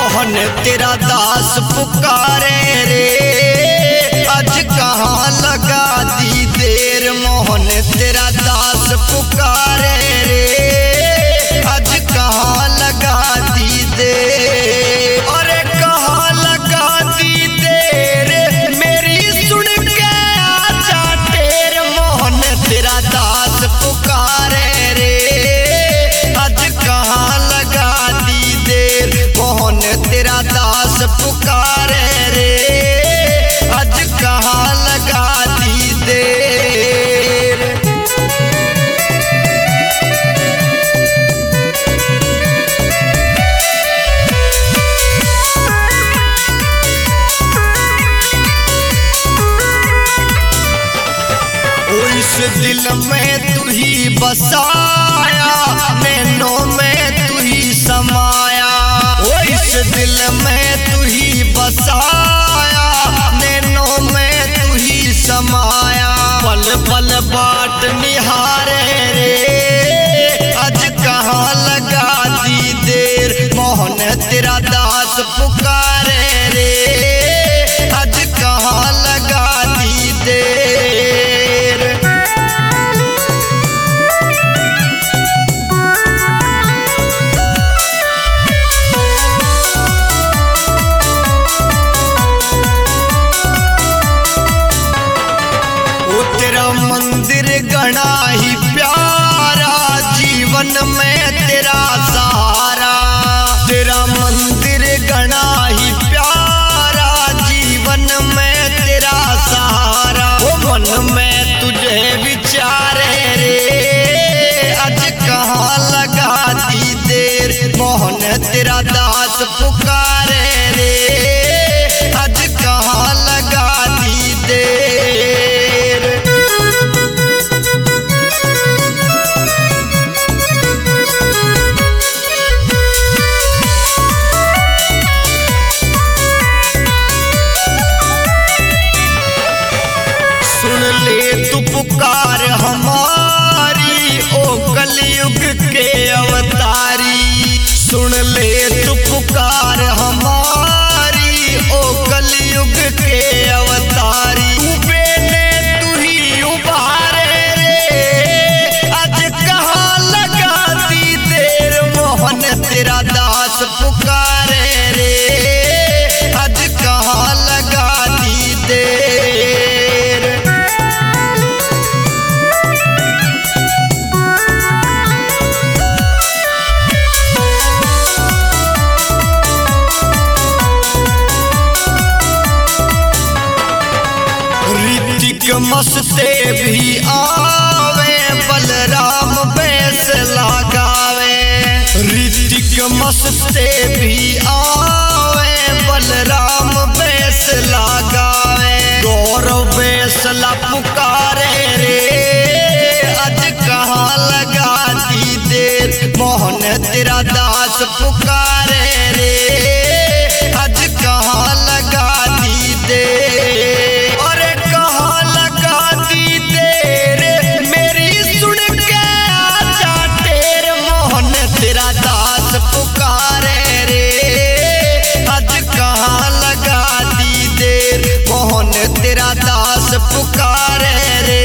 मोहन तेरा दास पुकारे रे, आज कहाँ लगा दी देर। मोहन तेरा दास पुकारे रे, आज कहाँ लगा दी देर। अरे कहाँ लगा दी देर, मेरी सुन के आजा टेर। मोहन तेरा दास पुकारे रे, आज कहाँ लगा दी देर। मोहन तेरा दास पुकारे रे, आज कहाँ लगा दी देर। इस दिल में तू ही बसाया, नैनों में तू ही समाया। इस दिल में तू ही बसाया, नैनों में तू ही समाया। पल पल बाट निहारे रे, आज कहाँ लगा दी देर। मोहन तेरा दास पुकारे रे, आज कहाँ लगा दी देर। मंदिर गणा ही प्यारा, जीवन में तेरा सहारा। तेरा मंदिर गणा ही प्यारा, जीवन में तेरा सहारा। वो मन में तुझे विचारे रे, आज कहाँ लगा दी देर। मोहन तेरा दास पुकारे रे, आज कहाँ लगा दी देर। सुन ले तू पुकार हमारी, ओ कलयुग के अवतारी। सुन ले तू पुकार हमारी, ओ कलयुग के अवतारी। तू ही उबारे रे, आज कहाँ लगा दी देर। मोहन तेरा दास पुकारे रे, आज कहाँ लगा दी देर। मस्ते भी आवे, बलराम बेस लगावे। ऋतिक मस्ते भी आवे, बलराम बेस लगावे। गौरव बेस ला पुकारे रे, आज कहाँ लगा दी देर। मोहन तेरा दास पुकारे रे, आज कहाँ लगा दी देर। तेरा दास पुकारे रे, आज कहाँ लगा दी देर। मोहन तेरा दास पुकारे रे,